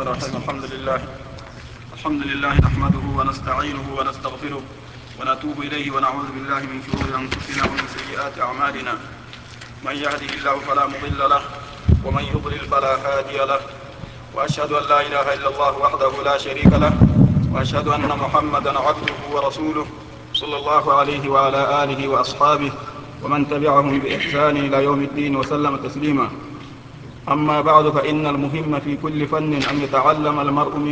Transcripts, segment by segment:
الرحيم. الحمد لله نحمده ونستعينه ونستغفره ونتوب إليه ونعوذ بالله من شرور أنفسنا ومن سيئات أعمالنا. من يهده الله فلا مضل له ومن يضلل فلا هادي له، وأشهد أن لا إله إلا الله وحده لا شريك له، وأشهد أن محمدا عبده ورسوله صلى الله عليه وعلى آله وأصحابه ومن تبعهم بإحسان إلى يوم الدين وسلم تسليما. أما بعد، فإن المهم في كل فن أن يتعلم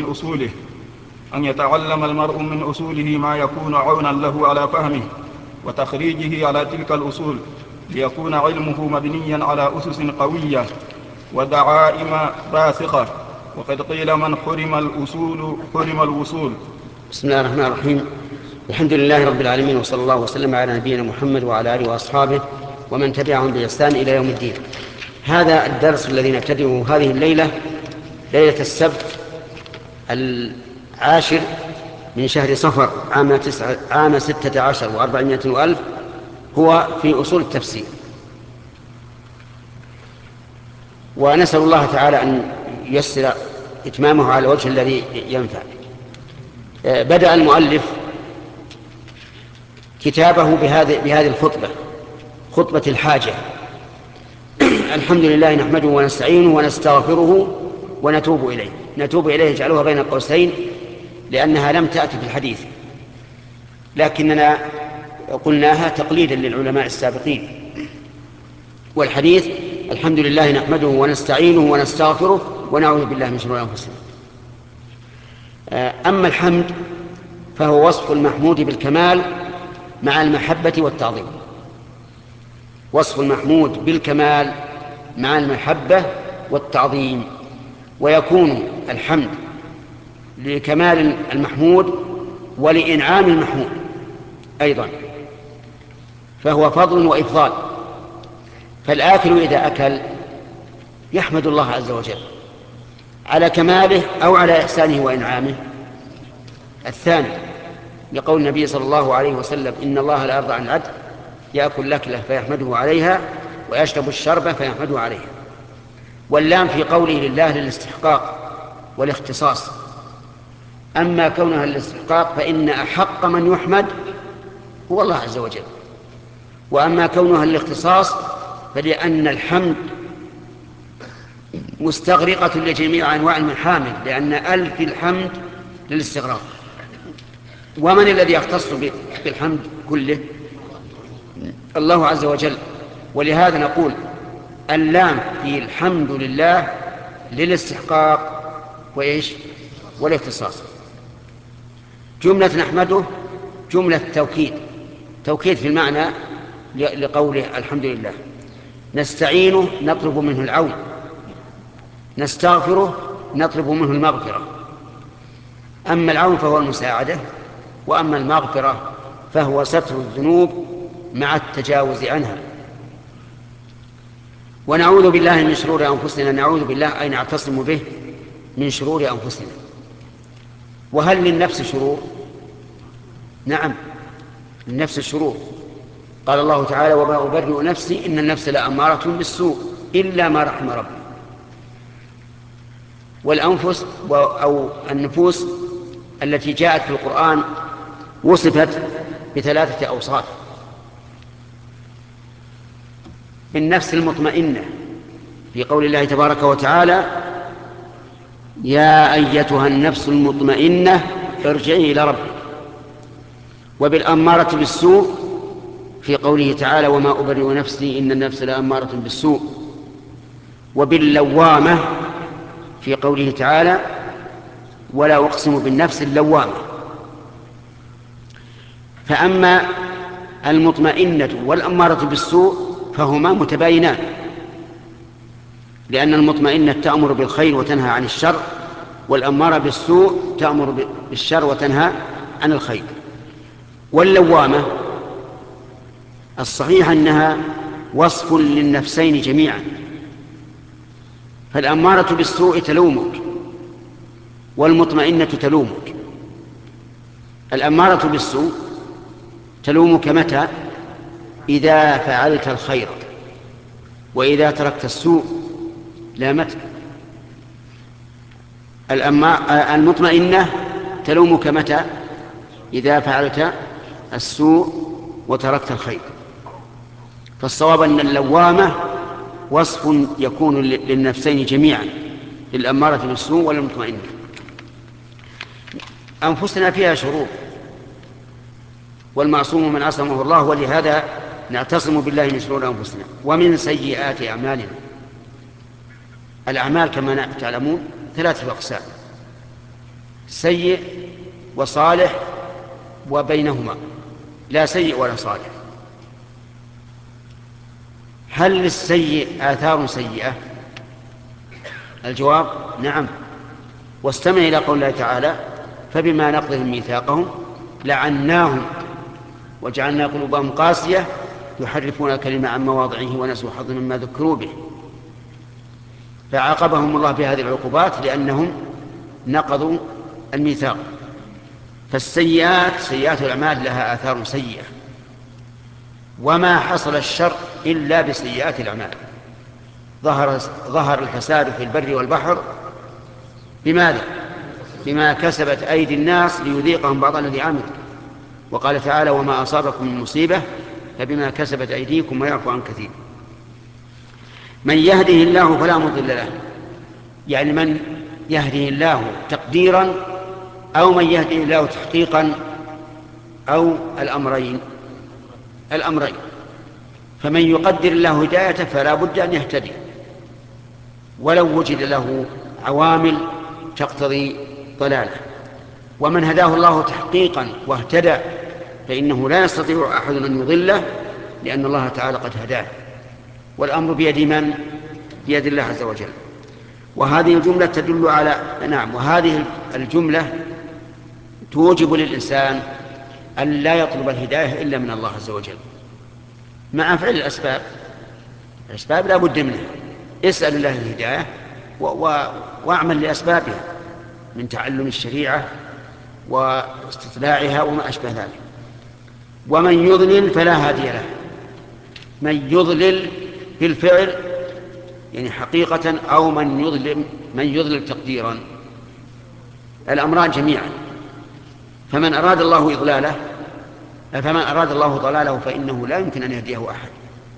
المرء من أصوله ما يكون عونا له على فهمه وتخريجه على تلك الأصول، ليكون علمه مبنيا على أسس قوية ودعائم راسخة. وقد قيل: من حرم الأصول حرم الوصول. بسم الله الرحمن الرحيم. الحمد لله رب العالمين، وصلى الله وسلم على نبينا محمد وعلى آله وأصحابه ومن تبعهم بإحسان إلى يوم الدين. هذا الدرس الذي نبتدئه هذه الليلة، ليلة السبت 10 من شهر صفر عام 16 و400 وألف، هو في أصول التفسير. ونسأل الله تعالى أن ييسر إتمامه على الوجه الذي ينفع. بدأ المؤلف كتابه بهذه الخطبة، خطبة الحاجة. الحمد لله نحمده ونستعينه ونستغفره ونتوب إليه. نتوب إليه اجعلوها بين قوسين لأنها لم تأتي في الحديث، لكننا قلناها تقليدا للعلماء السابقين. والحديث: الحمد لله نحمده ونستعينه ونستغفره ونعوذ بالله من شرور أنفسنا. أما الحمد فهو وصف المحمود بالكمال مع المحبة والتعظيم. وصف المحمود بالكمال مع المحبة والتعظيم. ويكون الحمد لكمال المحمود ولإنعام المحمود أيضا، فهو فضل وإفضال. فالآكل إذا أكل يحمد الله عز وجل على كماله أو على إحسانه وإنعامه. الثاني، لقول النبي صلى الله عليه وسلم: إن الله لا يرضى عن العبد يأكل الأكلة فيحمده عليها ويشرب الشربة فيحمده عليها. واللام في قوله لله للاستحقاق والاختصاص. أما كونها للاستحقاق فإن أحق من يحمد هو الله عز وجل. وأما كونها للاختصاص فلأن الحمد مستغرقة لجميع أنواع المحامد، لأن ألف الحمد للاستغراق. ومن الذي يختص بالحمد كله؟ الله عز وجل. ولهذا نقول اللام في الحمد لله للاستحقاق وإيش؟ والاختصاص. جملة نحمده جملة توكيد في المعنى لقوله الحمد لله. نستعينه نطلب منه العون، نستغفره نطلب منه المغفرة. أما العون فهو المساعدة، وأما المغفرة فهو ستر الذنوب مع التجاوز عنها. ونعوذ بالله من شرور أنفسنا. نعوذ بالله أي نعتصم به من شرور أنفسنا. وهل للنفس شرور؟ نعم، للنفس شرور. قال الله تعالى: وما أبرئ نفسي إن النفس لأمارة بالسوء إلا ما رحم ربي. والأنفس أو النفوس التي جاءت في القرآن وصفت ب3 أوصاف. بالنفس المطمئنة في قول الله تبارك وتعالى: يا أيتها النفس المطمئنة ارجعي إلى ربك. وبالأمارة بالسوء في قوله تعالى: وما أبرئ نفسي إن النفس لأمارة بالسوء. وباللوامة في قوله تعالى: ولا أقسم بالنفس اللوامة. فأما المطمئنة والأمارة بالسوء فهما متباينان، لأن المطمئنة تأمر بالخير وتنهى عن الشر، والأمارة بالسوء تأمر بالشر وتنهى عن الخير. واللوامة الصحيح أنها وصف للنفسين جميعا، فالأمارة بالسوء تلومك والمطمئنة تلومك. الأمارة بالسوء تلومك متى؟ إذا فعلت الخير، وإذا تركت السوء لامتك. المطمئنة تلومك متى؟ إذا فعلت السوء وتركت الخير. فالصواب أن اللوامة وصف يكون للنفسين جميعا، للأمارة بالسوء والمطمئنة. أنفسنا فيها شرور، والمعصوم من عصمه الله، ولهذا نعتصم بالله من شرور أنفسنا ومن سيئات أعمالنا. الأعمال كما تعلمون 3 أقسام: سيء وصالح وبينهما، لا سيء ولا صالح. هل للسيء آثار سيئة؟ الجواب نعم. واستمع إلى قول الله تعالى: فبما نقضهم ميثاقهم لعناهم وجعلنا قلوبهم قاسية يحرفون الكلمة عن مواضعه ونسوا حظا مما ذكروا به. فعاقبهم الله بهذه العقوبات لأنهم نقضوا الميثاق. فالسيئات، سيئات الأعمال، لها آثار سيئة، وما حصل الشر إلا بسيئات الأعمال. ظهر الفساد في البر والبحر بماذا؟ بما كسبت أيدي الناس ليذيقهم بعض الذي عملوا. وقال تعالى: وما أصابكم من مصيبة فبما كسبت أيديكم ويعفو عن كثير. من يهده الله فلا مضل له، يعني من يهده الله تقديرا أو من يهده الله تحقيقا، أو الأمرين. فمن يقدر الله هدايته فلا بد أن يهتدي، ولو وجد له عوامل تقتضي ضلاله. ومن هداه الله تحقيقا واهتدى فإنه لا يستطيع أحد أن يضله، لأن الله تعالى قد هداه. والأمر بيد من؟ بيد الله عز وجل. وهذه الجملة تدل على وهذه الجملة توجب للإنسان أن لا يطلب الهداية إلا من الله عز وجل، مع فعل الأسباب. الأسباب لا بد منها، اسأل الله الهداية واعمل لأسبابها من تعلم الشريعة واستطلاعها وما أشبه ذلك. ومن يضلل فلا هادي له. من يضلل بالفعل يعني حقيقة، أو من يضلل تقديرا، الأمران جميعا. فمن أراد الله ضلاله فإنه لا يمكن أن يهديه أحد.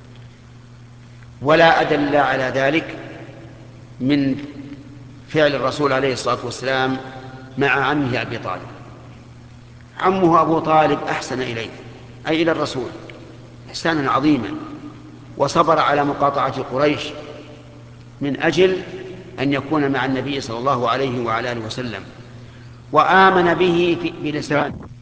ولا أدل على ذلك من فعل الرسول عليه الصلاة والسلام مع عمه أبي طالب. عمه أبو طالب أحسن إليه، أي إلى الرسول، إحسانا عظيما، وصبر على مقاطعة قريش من أجل أن يكون مع النبي صلى الله عليه وعلى آله وسلم، وآمن به بلسان